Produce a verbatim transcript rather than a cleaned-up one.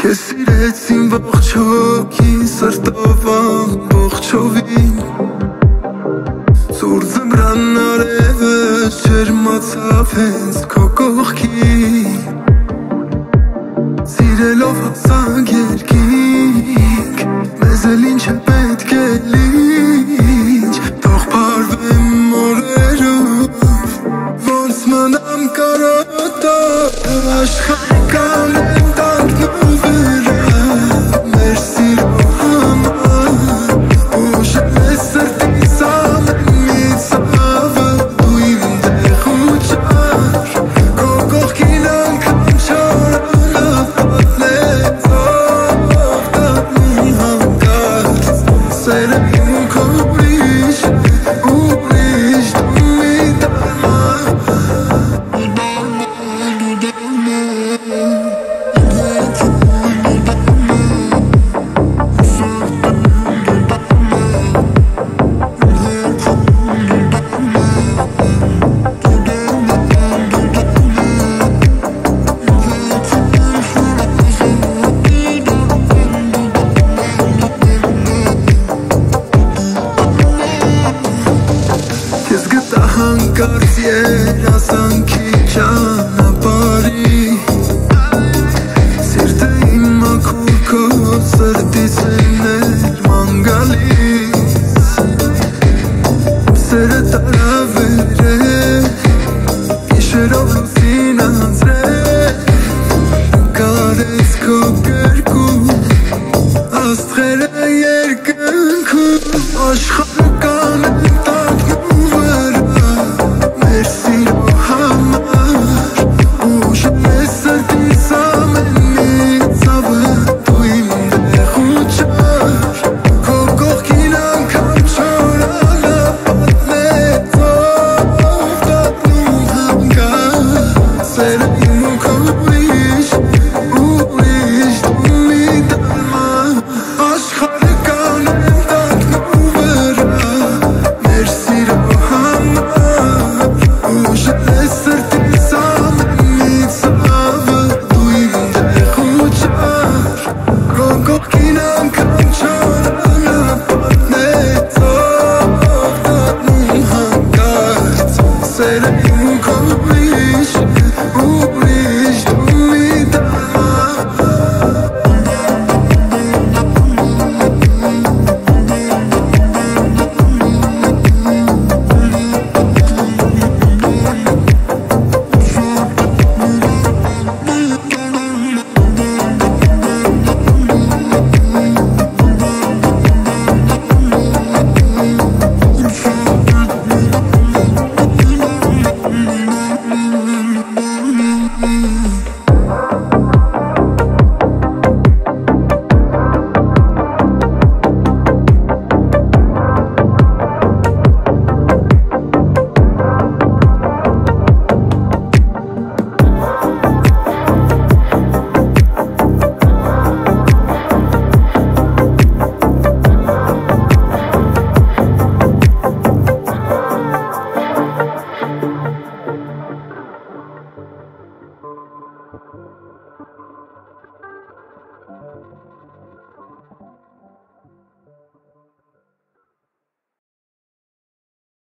Քեզ սիրեցին ողջ հոգին, սրտովան ողջովին Սուր ձմռան արևը ջերմացավ հենց քո կողքին Սիրելով հասանք երկինք, մեզ էլ ինչ է պետք է լինչ Թող փարվեմ օրերով, ոնց մնամ կարոտով Աշխարհի կանեմ տանքնու վրա, մեր սիրո համար Ուժել է սրտիս ամեն մի ցավը, դու իմ տեղ ու ճար Քո կողքին անգամ չորանավ պատնեցով Տատնում հանկարծ, սերը իմ քո ուրիշ, ուրիշ դու մի տարմար Հանկարծ երազանքի ճանապարհի Սիրտը իմ մաքուր քո սրտից է ներման գալիս Սերը տարավեր գիշերով լուսին անձրև Կարեց քո կրկում աստղերը երկնքում Աշխարհ